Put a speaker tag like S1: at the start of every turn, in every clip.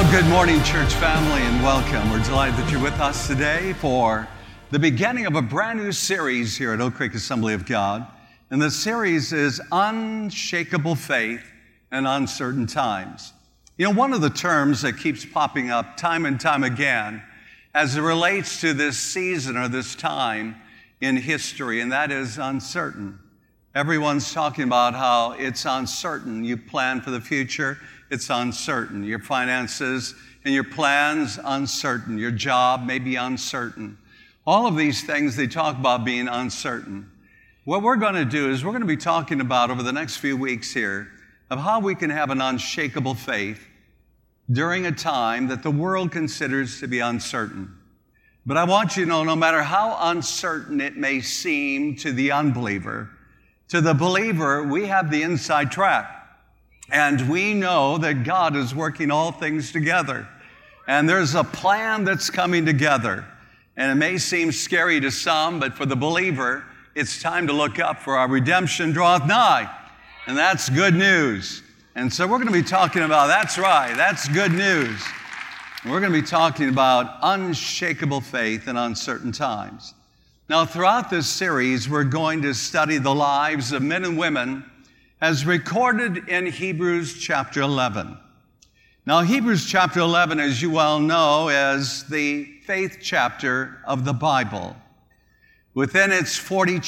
S1: Well, good morning, church family, and welcome. We're delighted that you're with us today for the beginning of a brand new series here at Oak Creek Assembly of God. And the series is Unshakable Faith in Uncertain Times. You know, one of the terms that keeps popping up time and time again as it relates to this season or this time in history, and that is uncertain. Everyone's talking about how it's uncertain. You plan for the future, it's uncertain. Your finances and your plans, uncertain. Your job may be uncertain. All of these things, they talk about being uncertain. What we're going to do is we're going to be talking about over the next few weeks here of how we can have an unshakable faith during a time that the world considers to be uncertain. But I want you to know, no matter how uncertain it may seem to the unbeliever, to the believer, we have the inside track. And we know that God is working all things together. And there's a plan that's coming together. And it may seem scary to some, but for the believer, it's time to look up, for our redemption draweth nigh. And that's good news. And so we're going to be talking about, that's right, that's good news. We're going to be talking about unshakable faith in uncertain times. Now, throughout this series, we're going to study the lives of men and women as recorded in Hebrews chapter 11. Now, Hebrews chapter 11, as you well know, is the faith chapter of the Bible. Within its 40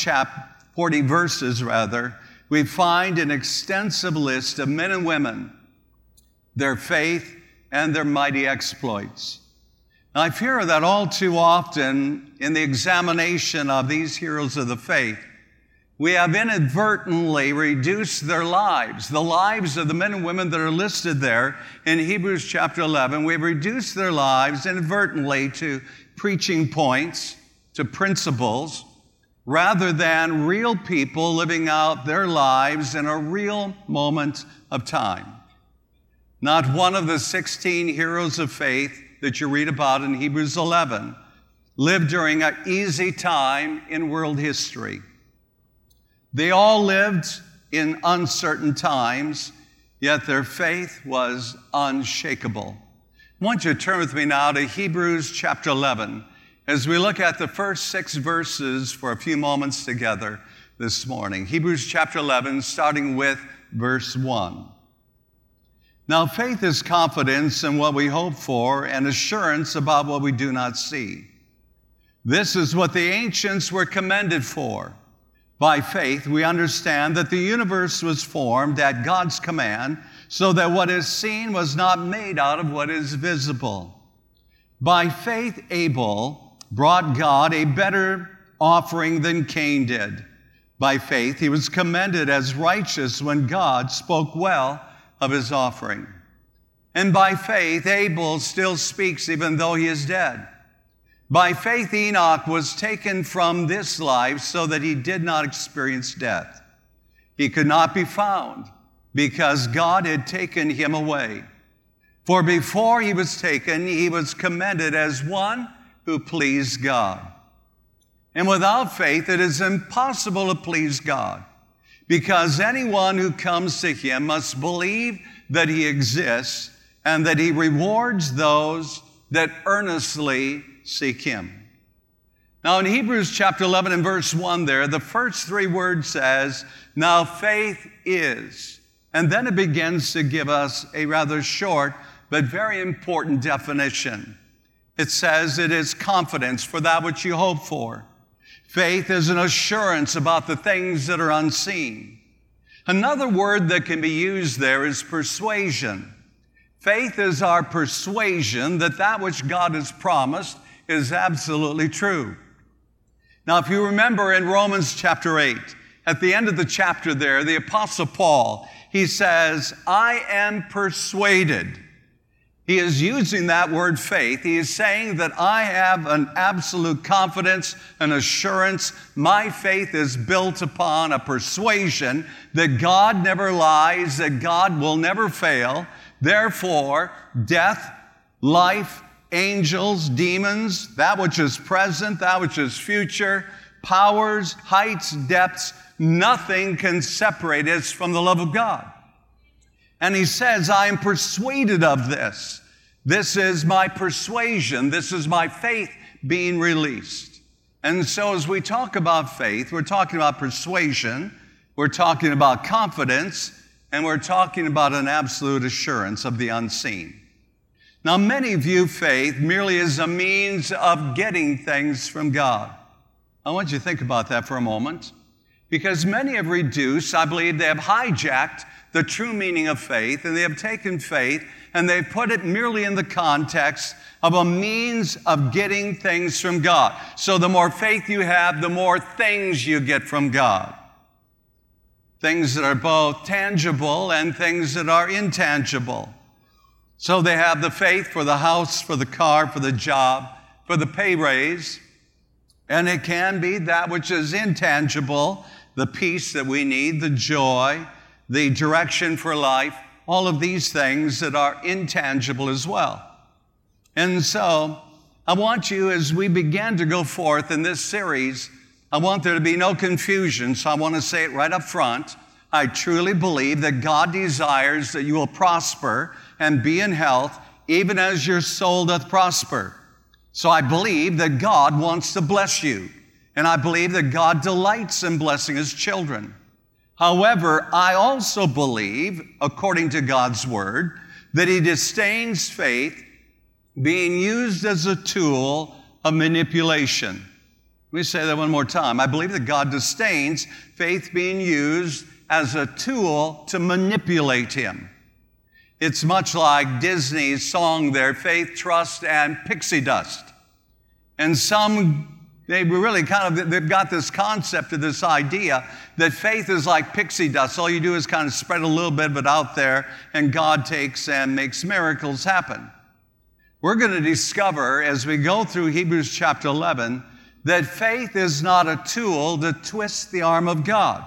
S1: verses, we find an extensive list of men and women, their faith, and their mighty exploits. Now, I fear that all too often in the examination of these heroes of the faith, we have inadvertently reduced their lives, the lives of the men and women that are listed there in Hebrews chapter 11. We've reduced their lives inadvertently to preaching points, to principles, rather than real people living out their lives in a real moment of time. Not one of the 16 heroes of faith that you read about in Hebrews 11 lived during an easy time in world history. They all lived in uncertain times, yet their faith was unshakable. I want you to turn with me now to Hebrews chapter 11 as we look at the first 6 verses for a few moments together this morning. Hebrews chapter 11, starting with verse 1. Now, faith is confidence in what we hope for and assurance about what we do not see. This is what the ancients were commended for. By faith, we understand that the universe was formed at God's command, so that what is seen was not made out of what is visible. By faith, Abel brought God a better offering than Cain did. By faith, he was commended as righteous when God spoke well of his offering. And by faith, Abel still speaks even though he is dead. By faith, Enoch was taken from this life so that he did not experience death. He could not be found because God had taken him away. For before he was taken, he was commended as one who pleased God. And without faith, it is impossible to please God, because anyone who comes to him must believe that he exists and that he rewards those that earnestly seek him. Now in Hebrews chapter 11 and verse 1 there, the first 3 words says, now faith is. And then it begins to give us a rather short but very important definition. It says it is confidence for that which you hope for. Faith is an assurance about the things that are unseen. Another word that can be used there is persuasion. Faith is our persuasion that that which God has promised is absolutely true. Now, if you remember in Romans chapter 8, at the end of the chapter there, the Apostle Paul, he says, I am persuaded. He is using that word faith. He is saying that I have an absolute confidence, an assurance. My faith is built upon a persuasion that God never lies, that God will never fail. Therefore, death, life, angels, demons, that which is present, that which is future, powers, heights, depths, nothing can separate us from the love of God. And he says, I am persuaded of this, This is my persuasion. This is my faith being released. And so as we talk about faith, we're talking about persuasion, we're talking about confidence, and we're talking about an absolute assurance of the unseen. Now, many view faith merely as a means of getting things from God. I want you to think about that for a moment, because many have reduced, I believe they have hijacked the true meaning of faith, and they have taken faith and they've put it merely in the context of a means of getting things from God. So the more faith you have, the more things you get from God. Things that are both tangible and things that are intangible. So they have the faith for the house, for the car, for the job, for the pay raise. And it can be that which is intangible, the peace that we need, the joy, the direction for life, all of these things that are intangible as well. And so I want you, as we begin to go forth in this series, I want there to be no confusion, so I want to say it right up front. I truly believe that God desires that you will prosper and be in health, even as your soul doth prosper. So I believe that God wants to bless you, and I believe that God delights in blessing His children. However, I also believe, according to God's Word, that He disdains faith being used as a tool of manipulation. Let me say that one more time. I believe that God disdains faith being used as a tool to manipulate Him. It's much like Disney's song there, Faith, Trust, and Pixie Dust. And they've got this concept of this idea that faith is like pixie dust. All you do is kind of spread a little bit of it out there, and God takes and makes miracles happen. We're going to discover, as we go through Hebrews chapter 11, that faith is not a tool to twist the arm of God.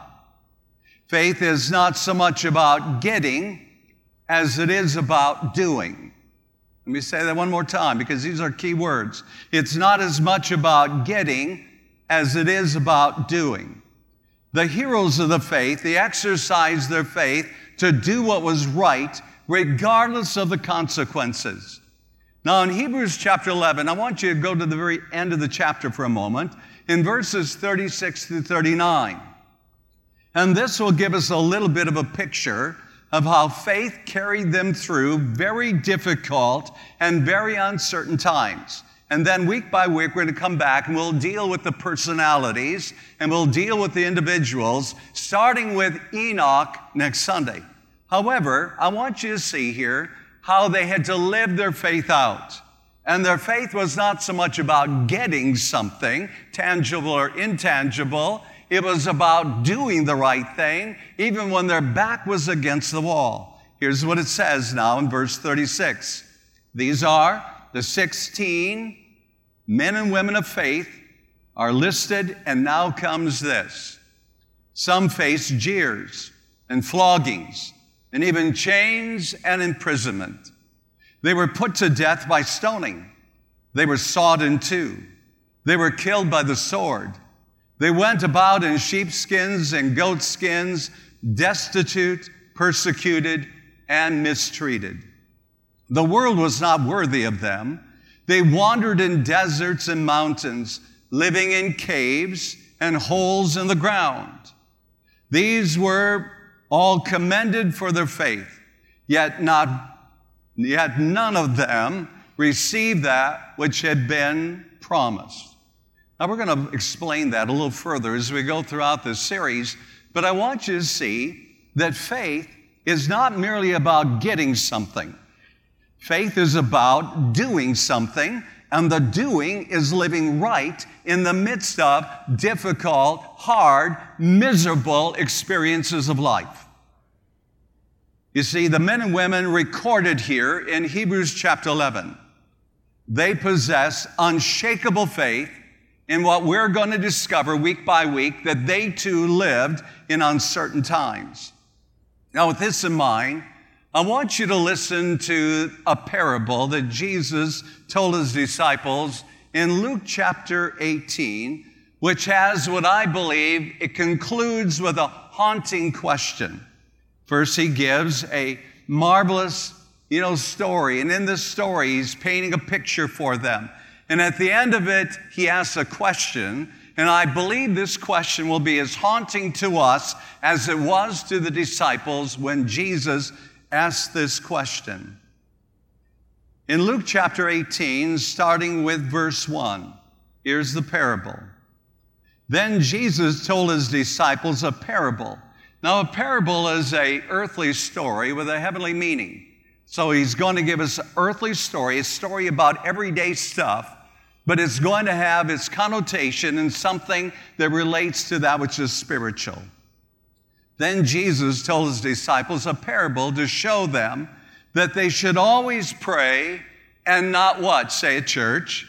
S1: Faith is not so much about getting as it is about doing. Let me say that one more time, because these are key words. It's not as much about getting as it is about doing. The heroes of the faith, they exercised their faith to do what was right, regardless of the consequences. Now, in Hebrews chapter 11, I want you to go to the very end of the chapter for a moment, in verses 36 through 39. And this will give us a little bit of a picture of how faith carried them through very difficult and very uncertain times. And then week by week, we're going to come back and we'll deal with the personalities and we'll deal with the individuals, starting with Enoch next Sunday. However, I want you to see here how they had to live their faith out. And their faith was not so much about getting something, tangible or intangible. It was about doing the right thing, even when their back was against the wall. Here's what it says now in verse 36. These are the 16 men and women of faith are listed, and now comes this. Some faced jeers and floggings, and even chains and imprisonment. They were put to death by stoning. They were sawed in two. They were killed by the sword. They went about in sheepskins and goatskins, destitute, persecuted, and mistreated. The world was not worthy of them. They wandered in deserts and mountains, living in caves and holes in the ground. These were all commended for their faith, yet none of them received that which had been promised. Now, we're going to explain that a little further as we go throughout this series, but I want you to see that faith is not merely about getting something. Faith is about doing something, and the doing is living right in the midst of difficult, hard, miserable experiences of life. You see, the men and women recorded here in Hebrews chapter 11, they possess unshakable faith in what we're going to discover week by week, that they too lived in uncertain times. Now, with this in mind, I want you to listen to a parable that Jesus told His disciples in Luke chapter 18, which has what I believe, it concludes with a haunting question. First, He gives a marvelous story. And in this story, he's painting a picture for them. And at the end of it, he asks a question. And I believe this question will be as haunting to us as it was to the disciples when Jesus asked this question. In Luke chapter 18, starting with verse 1, here's the parable. Then Jesus told his disciples a parable. Now, a parable is an earthly story with a heavenly meaning. So he's going to give us an earthly story, a story about everyday stuff, but it's going to have its connotation in something that relates to that which is spiritual. Then Jesus told his disciples a parable to show them that they should always pray and not what? Say it, church.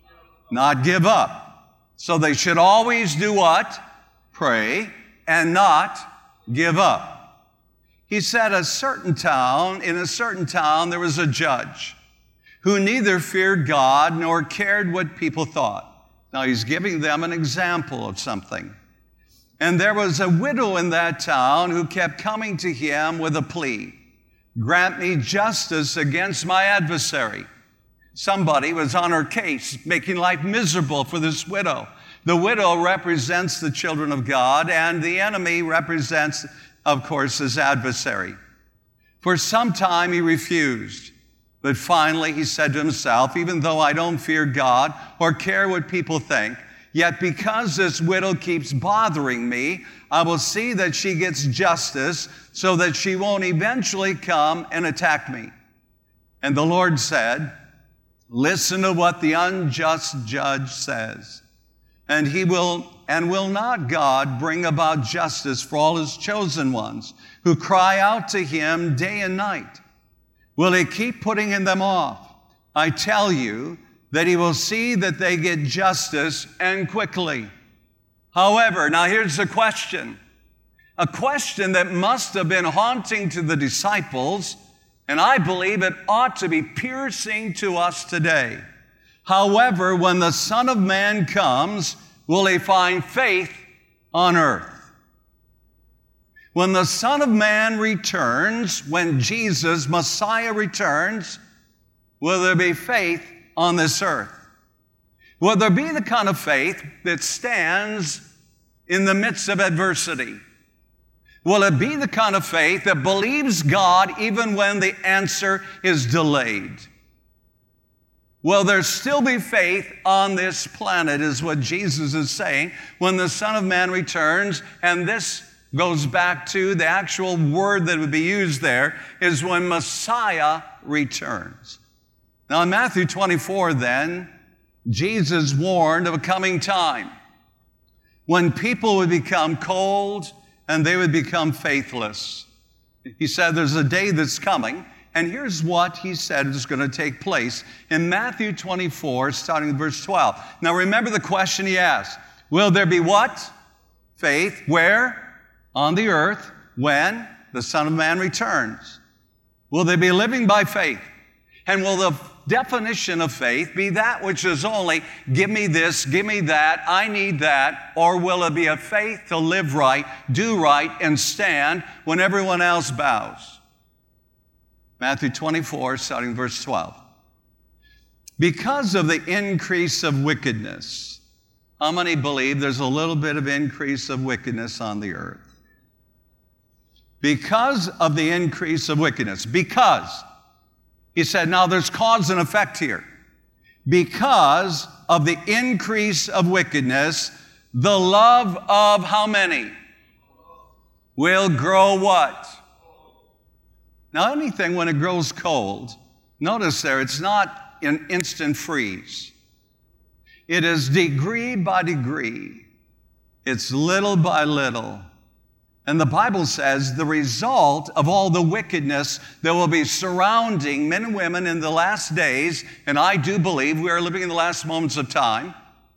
S1: Not give up. So they should always do what? Pray and not give up. He said in a certain town, there was a judge who neither feared God nor cared what people thought. Now he's giving them an example of something. And there was a widow in that town who kept coming to him with a plea. Grant me justice against my adversary. Somebody was on her case, making life miserable for this widow. The widow represents the children of God, and the enemy represents, of course, his adversary. For some time he refused, but finally he said to himself, even though I don't fear God or care what people think, yet because this widow keeps bothering me, I will see that she gets justice so that she won't eventually come and attack me. And the Lord said, listen to what the unjust judge says. And will not God bring about justice for all his chosen ones who cry out to him day and night? Will he keep putting them off? I tell you that he will see that they get justice and quickly. However, now here's the question. A question that must have been haunting to the disciples, and I believe it ought to be piercing to us today. However, when the Son of Man comes, will he find faith on earth? When the Son of Man returns, when Jesus, Messiah, returns, will there be faith on this earth? Will there be the kind of faith that stands in the midst of adversity? Will it be the kind of faith that believes God even when the answer is delayed? Will there still be faith on this planet, is what Jesus is saying, when the Son of Man returns? And this goes back to the actual word that would be used there, is when Messiah returns. Now in Matthew 24 then, Jesus warned of a coming time when people would become cold and they would become faithless. He said there's a day that's coming. And here's what he said is going to take place in Matthew 24, starting with verse 12. Now remember the question he asked. Will there be what? Faith. Where? On the earth. When? The Son of Man returns. Will they be living by faith? And will the definition of faith be that which is only, give me this, give me that, I need that? Or will it be a faith to live right, do right, and stand when everyone else bows? Matthew 24, starting verse 12. Because of the increase of wickedness, how many believe there's a little bit of increase of wickedness on the earth? Because of the increase of wickedness. Because, he said, now there's cause and effect here. Because of the increase of wickedness, the love of how many? Will grow what? Now anything when it grows cold, notice there, it's not an instant freeze. It is degree by degree. It's little by little. And the Bible says the result of all the wickedness that will be surrounding men and women in the last days, and I do believe we are living in the last moments of time.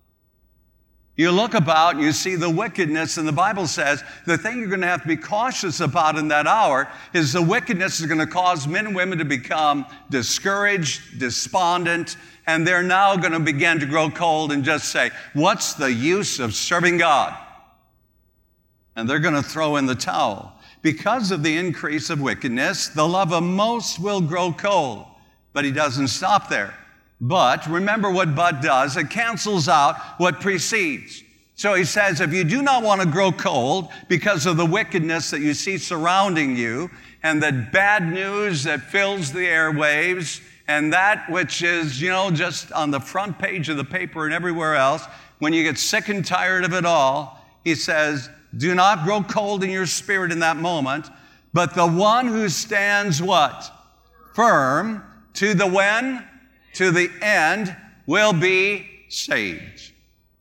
S1: You look about and you see the wickedness, and the Bible says the thing you're going to have to be cautious about in that hour is the wickedness is going to cause men and women to become discouraged, despondent, and they're now going to begin to grow cold and just say, what's the use of serving God? And they're going to throw in the towel. because of the increase of wickedness, the love of most will grow cold. But he doesn't stop there. But remember what but does. It cancels out what precedes. So he says, if you do not want to grow cold because of the wickedness that you see surrounding you and the bad news that fills the airwaves and that which is, just on the front page of the paper and everywhere else, when you get sick and tired of it all, he says, do not grow cold in your spirit in that moment, but the one who stands what? Firm to the when? To the end will be saved.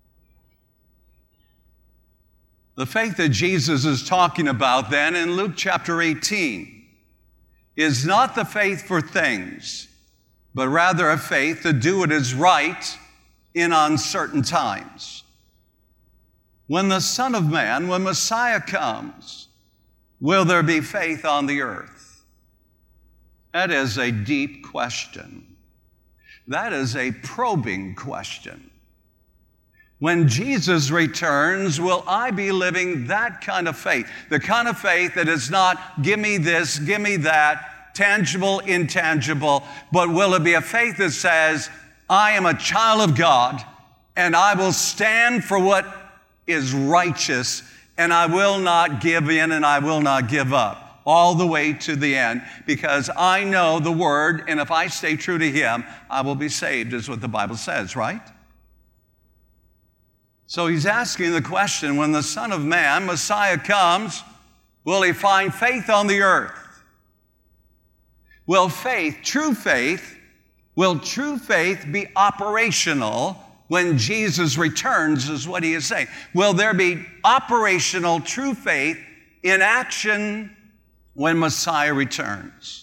S1: The faith that Jesus is talking about then in Luke chapter 18 is not the faith for things, but rather a faith to do what is right in uncertain times. When the Son of Man, when Messiah comes, will there be faith on the earth? That is a deep question. That is a probing question. When Jesus returns, will I be living that kind of faith? The kind of faith that is not, give me this, give me that, tangible, intangible, but will it be a faith that says, I am a child of God, and I will stand for what is righteous, and I will not give in and I will not give up all the way to the end, because I know the Word, and if I stay true to Him, I will be saved, is what the Bible says, right? So he's asking the question, when the Son of Man, Messiah, comes, will He find faith on the earth? Will true faith be operational when Jesus returns, is what he is saying. Will there be operational true faith in action when Messiah returns?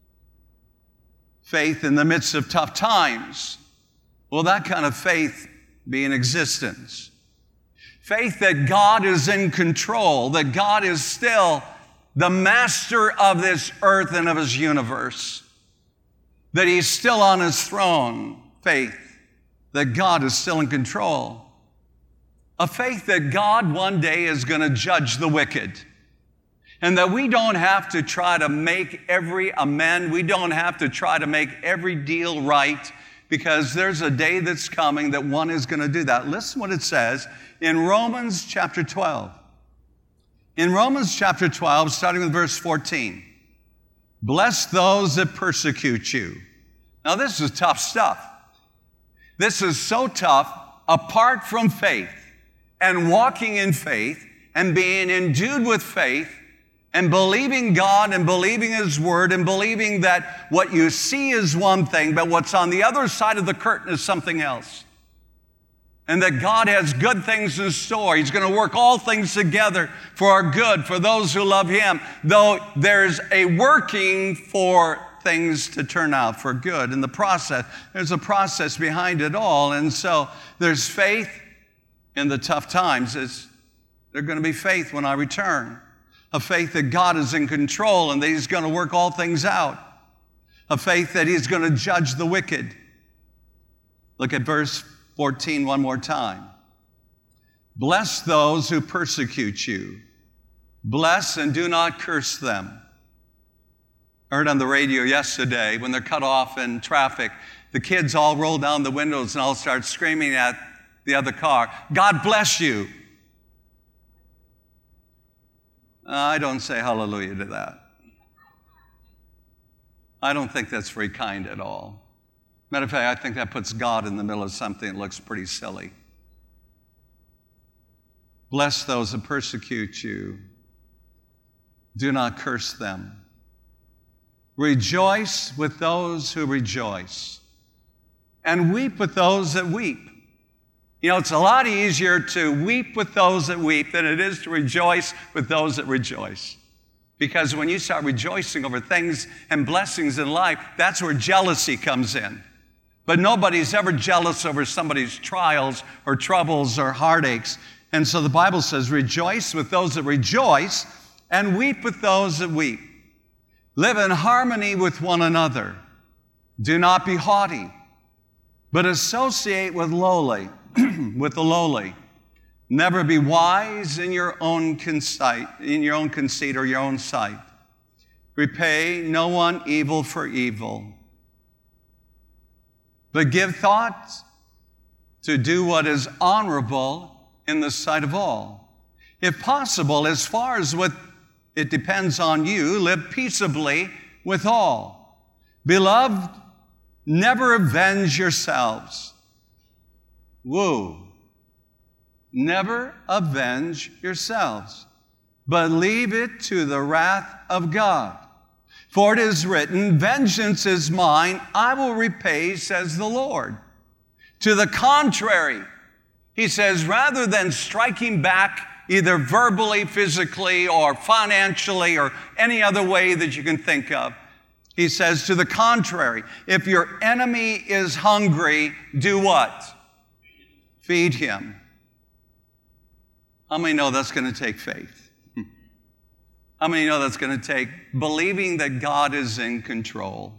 S1: Faith in the midst of tough times. Will that kind of faith be in existence? Faith that God is in control, that God is still the master of this earth and of His universe, that He's still on His throne. Faith that God is still in control. A faith that God one day is going to judge the wicked. And that we don't have to try to make every amend. We don't have to try to make every deal right, because there's a day that's coming that one is going to do that. Listen what it says in Romans chapter 12. In Romans chapter 12, starting with verse 14. Bless those that persecute you. Now this is tough stuff. This is so tough apart from faith and walking in faith and being endued with faith and believing God and believing His Word and believing that what you see is one thing, but what's on the other side of the curtain is something else. And that God has good things in store. He's going to work all things together for our good, for those who love Him, though there's a working for things to turn out for good in the process. There's a process behind it all. And so there's faith in the tough times. There's going to be faith when I return. A faith that God is in control and that He's going to work all things out. A faith that He's going to judge the wicked. Look at verse 14 one more time. Bless those who persecute you. Bless and do not curse them. I heard on the radio yesterday, when they're cut off in traffic, the kids all roll down the windows and all start screaming at the other car, God bless you. I don't say hallelujah to that. I don't think that's very kind at all. Matter of fact, I think that puts God in the middle of something that looks pretty silly. Bless those who persecute you. Do not curse them. Rejoice with those who rejoice, and weep with those that weep. You know, it's a lot easier to weep with those that weep than it is to rejoice with those that rejoice. Because when you start rejoicing over things and blessings in life, that's where jealousy comes in. But nobody's ever jealous over somebody's trials or troubles or heartaches. And so the Bible says, rejoice with those that rejoice and weep with those that weep. Live in harmony with one another. Do not be haughty, but associate with the lowly. Never be wise in your own conceit, or your own sight. Repay no one evil for evil, but give thought to do what is honorable in the sight of all. If possible, as far as what it depends on you, live peaceably with all. Beloved, never avenge yourselves. Woo. Never avenge yourselves, but leave it to the wrath of God. For it is written, vengeance is mine, I will repay, says the Lord. To the contrary, he says, rather than striking back either verbally, physically, or financially, or any other way that you can think of, he says, to the contrary, if your enemy is hungry, do what? Feed him. How many know that's going to take faith? How many know that's going to take believing that God is in control?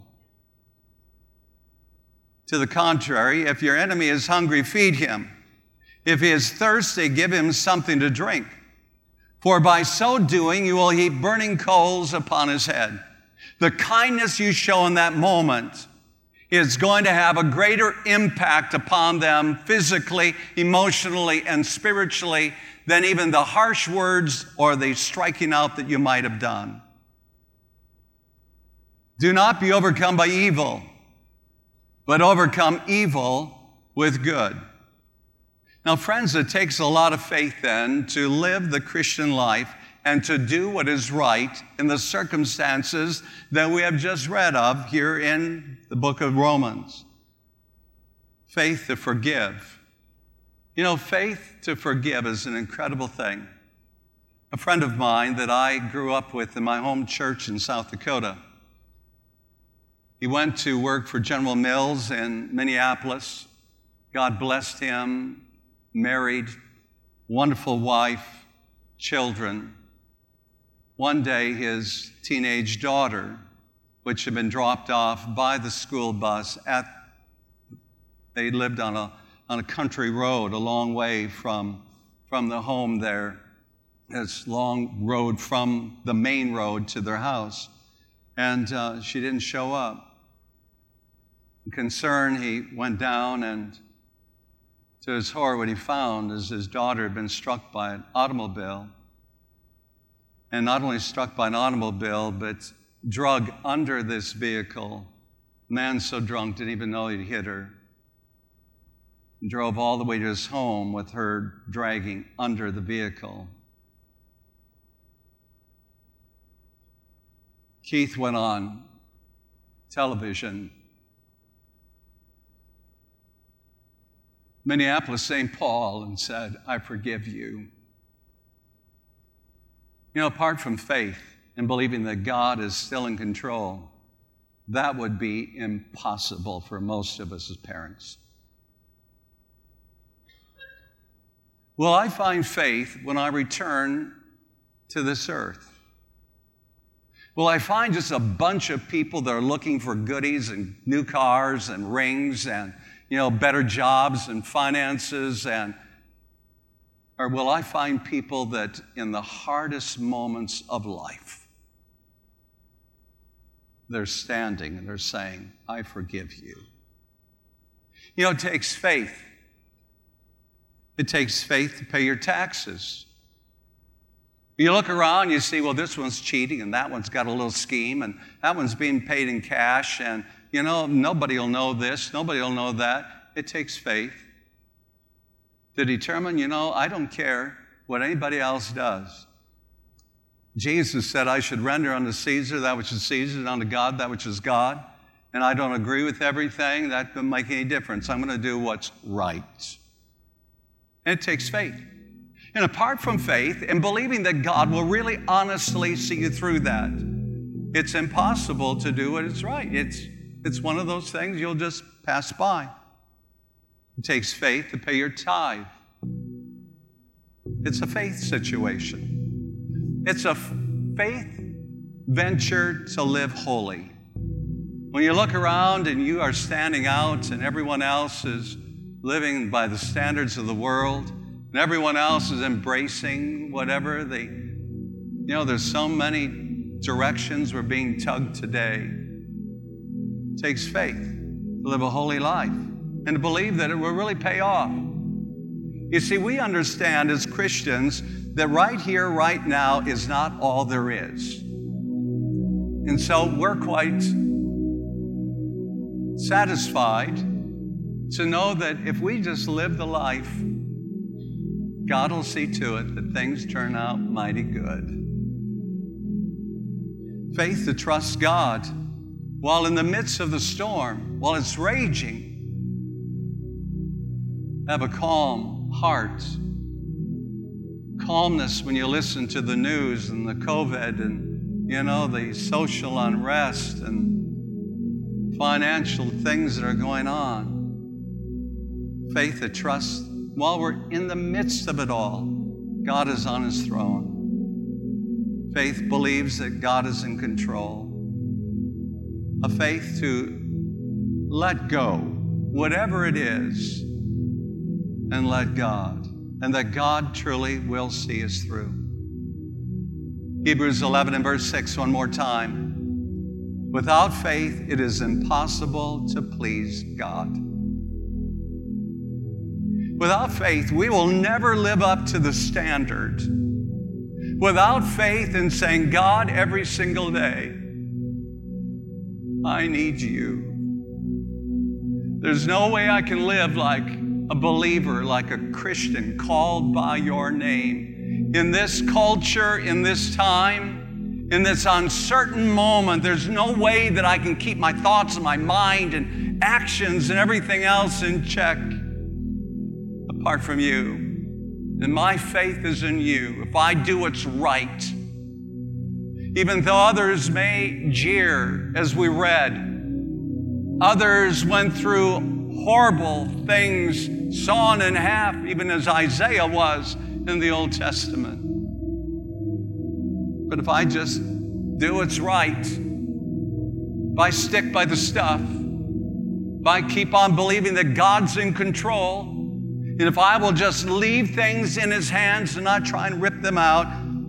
S1: To the contrary, if your enemy is hungry, feed him. If he is thirsty, give him something to drink. For by so doing, you will heap burning coals upon his head. The kindness you show in that moment is going to have a greater impact upon them physically, emotionally, and spiritually than even the harsh words or the striking out that you might have done. Do not be overcome by evil, but overcome evil with good. Now, friends, it takes a lot of faith then to live the Christian life and to do what is right in the circumstances that we have just read of here in the book of Romans. Faith to forgive. You know, faith to forgive is an incredible thing. A friend of mine that I grew up with in my home church in South Dakota, he went to work for General Mills in Minneapolis. God blessed him, married, wonderful wife, children. One day, his teenage daughter, which had been dropped off by the school bus they lived on a country road a long way from the home there. This long road from the main road to their house. And she didn't show up. Concerned, he went down, and to his horror, what he found is his daughter had been struck by an automobile. And not only struck by an automobile, but drug under this vehicle. Man so drunk, didn't even know he'd hit her. Drove all the way to his home with her dragging under the vehicle. Keith went on television, Minneapolis, St. Paul, and said, I forgive you. You know, apart from faith and believing that God is still in control, that would be impossible for most of us as parents. Will I find faith when I return to this earth? Will I find just a bunch of people that are looking for goodies and new cars and rings and, better jobs and finances, or will I find people that in the hardest moments of life, they're standing and they're saying, I forgive you. It takes faith. It takes faith to pay your taxes. You look around, you see, well, this one's cheating, and that one's got a little scheme, and that one's being paid in cash, and, nobody will know this, nobody will know that. It takes faith to determine, I don't care what anybody else does. Jesus said I should render unto Caesar that which is Caesar, and unto God that which is God. And I don't agree with everything. That doesn't make any difference. I'm going to do what's right. And it takes faith. And apart from faith and believing that God will really honestly see you through that, it's impossible to do what is right. It's one of those things you'll just pass by. It takes faith to pay your tithe. It's a faith situation. It's a faith venture to live holy. When you look around and you are standing out and everyone else is living by the standards of the world, And everyone else is embracing whatever there's so many directions we're being tugged today. It takes faith to live a holy life and to believe that it will really pay off. You see, we understand as Christians that right here, right now is not all there is. And so we're quite satisfied to know that if we just live the life, God will see to it that things turn out mighty good. Faith to trust God while in the midst of the storm, while it's raging. Have a calm heart. Calmness when you listen to the news and the COVID and, the social unrest and financial things that are going on. Faith that trusts while we're in the midst of it all, God is on his throne. Faith believes that God is in control. A faith to let go, whatever it is, and let God, and that God truly will see us through. Hebrews 11 and verse 6, one more time. Without faith, it is impossible to please God. Without faith, we will never live up to the standard. Without faith in saying, God, every single day, I need you. There's no way I can live like a believer, like a Christian called by your name. In this culture, in this time, in this uncertain moment, there's no way that I can keep my thoughts and my mind and actions and everything else in check apart from you. And my faith is in you. If I do what's right, even though others may jeer, as we read, others went through horrible things, sawn in half, even as Isaiah was in the Old Testament. But if I just do what's right, if I stick by the stuff, if I keep on believing that God's in control, and if I will just leave things in his hands and not try and rip them out,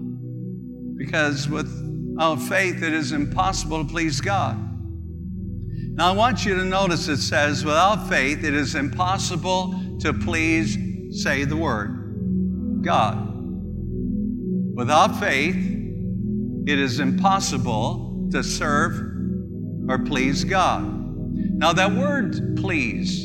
S1: because without faith it is impossible to please God. Now I want you to notice it says, without faith it is impossible to please, say the word, God. Without faith it is impossible to serve or please God. Now that word please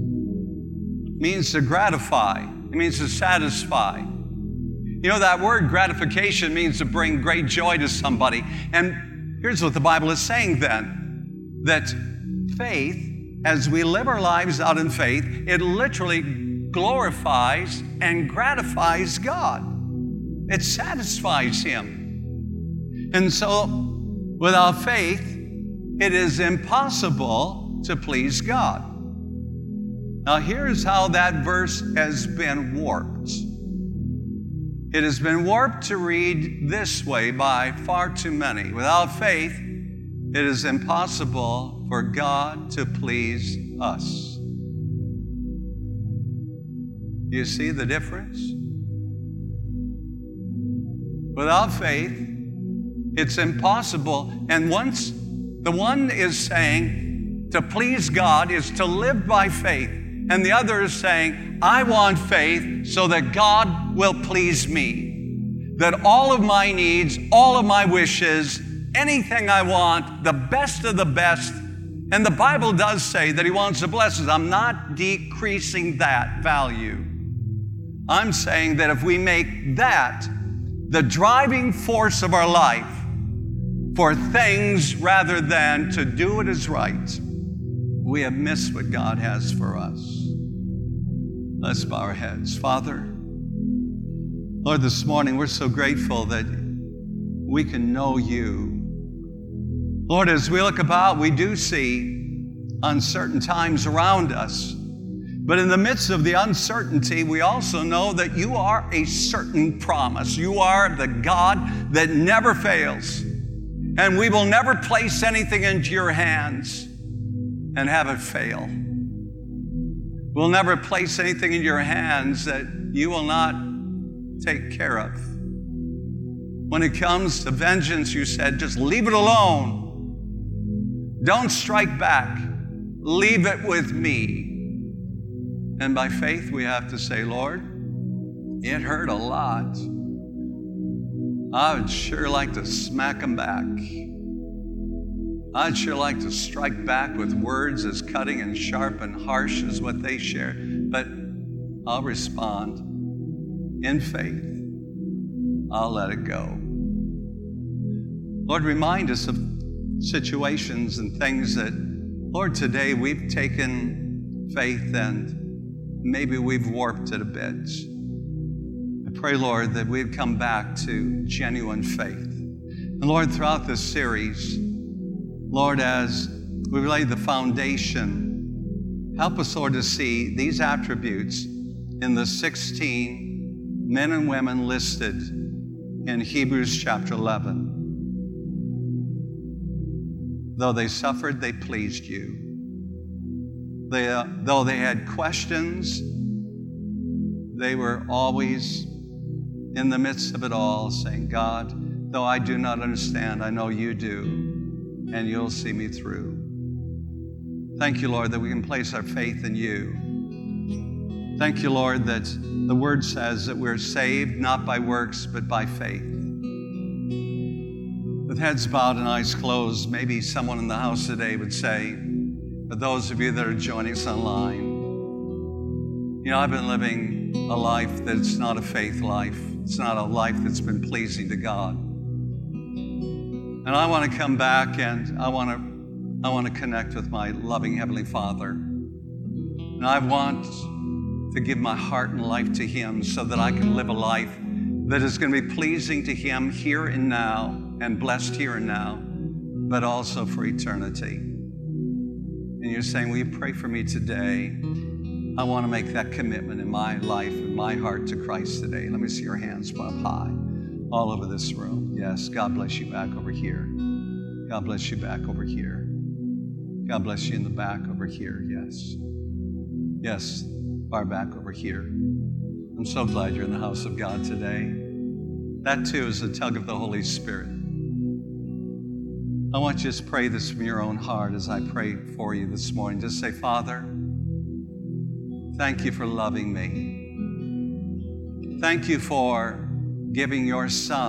S1: means to gratify. It means to satisfy. That word gratification means to bring great joy to somebody. And here's what the Bible is saying then, that faith, as we live our lives out in faith, it literally glorifies and gratifies God. It satisfies him. And so, without faith, it is impossible to please God. Now, here's how that verse has been warped. It has been warped to read this way by far too many. Without faith, it is impossible for God to please us. Do you see the difference? Without faith, it's impossible. And once the one is saying to please God is to live by faith, and the other is saying, I want faith so that God will please me. That all of my needs, all of my wishes, anything I want, the best of the best, and the Bible does say that he wants to bless us. I'm not decreasing that value. I'm saying that if we make that the driving force of our life for things rather than to do what is right, we have missed what God has for us. Let's bow our heads. Father, Lord, this morning we're so grateful that we can know you. Lord, as we look about, we do see uncertain times around us. But in the midst of the uncertainty, we also know that you are a certain promise. You are the God that never fails. And we will never place anything into your hands and have it fail. We'll never place anything in your hands that you will not take care of. When it comes to vengeance, you said, just leave it alone. Don't strike back. Leave it with me. And by faith, we have to say, Lord, it hurt a lot. I would sure like to smack them back. I'd sure like to strike back with words as cutting and sharp and harsh as what they share. But I'll respond in faith. I'll let it go. Lord, remind us of situations and things that, Lord, today we've taken faith and maybe we've warped it a bit. I pray, Lord, that we'd come back to genuine faith. And Lord, throughout this series, Lord, as we lay the foundation, help us, Lord, to see these attributes in the 16 men and women listed in Hebrews chapter 11. Though they suffered, they pleased you. Though they had questions, they were always in the midst of it all saying, God, though I do not understand, I know you do. And you'll see me through. Thank you, Lord, that we can place our faith in you. Thank you, Lord, that the word says that we're saved not by works, but by faith. With heads bowed and eyes closed, maybe someone in the house today would say, for those of you that are joining us online, you know, I've been living a life that's not a faith life. It's not a life that's been pleasing to God. And I want to come back and I want to connect with my loving Heavenly Father. And I want to give my heart and life to Him so that I can live a life that is going to be pleasing to Him here and now and blessed here and now, but also for eternity. And you're saying, will you pray for me today? I want to make that commitment in my life and my heart to Christ today. Let me see your hands put up high all over this room. Yes, God bless you back over here. God bless you back over here. God bless you in the back over here. Yes. Yes, far back over here. I'm so glad you're in the house of God today. That too is a tug of the Holy Spirit. I want you to just pray this from your own heart as I pray for you this morning. Just say, Father, thank you for loving me. Thank you for giving your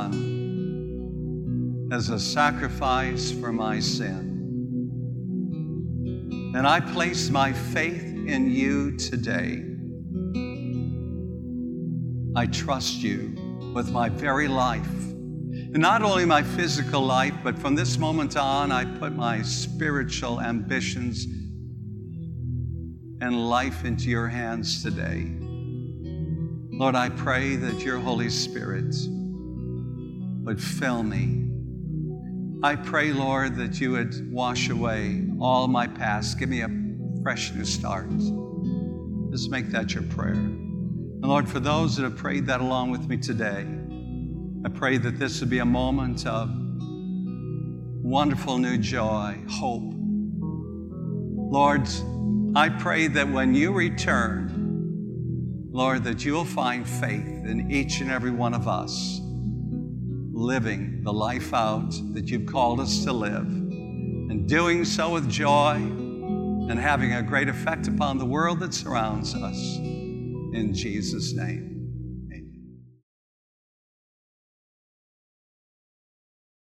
S1: Son as a sacrifice for my sin. And I place my faith in you today. I trust you with my very life. And not only my physical life, but from this moment on, I put my spiritual ambitions and life into your hands today. Lord, I pray that your Holy Spirit would fill me. I pray, Lord, that you would wash away all my past. Give me a fresh new start. Just make that your prayer. And Lord, for those that have prayed that along with me today, I pray that this would be a moment of wonderful new joy, hope. Lord, I pray that when you return, Lord, that you'll find faith in each and every one of us, living the life out that you've called us to live, and doing so with joy and having a great effect upon the world that surrounds us. In Jesus' name.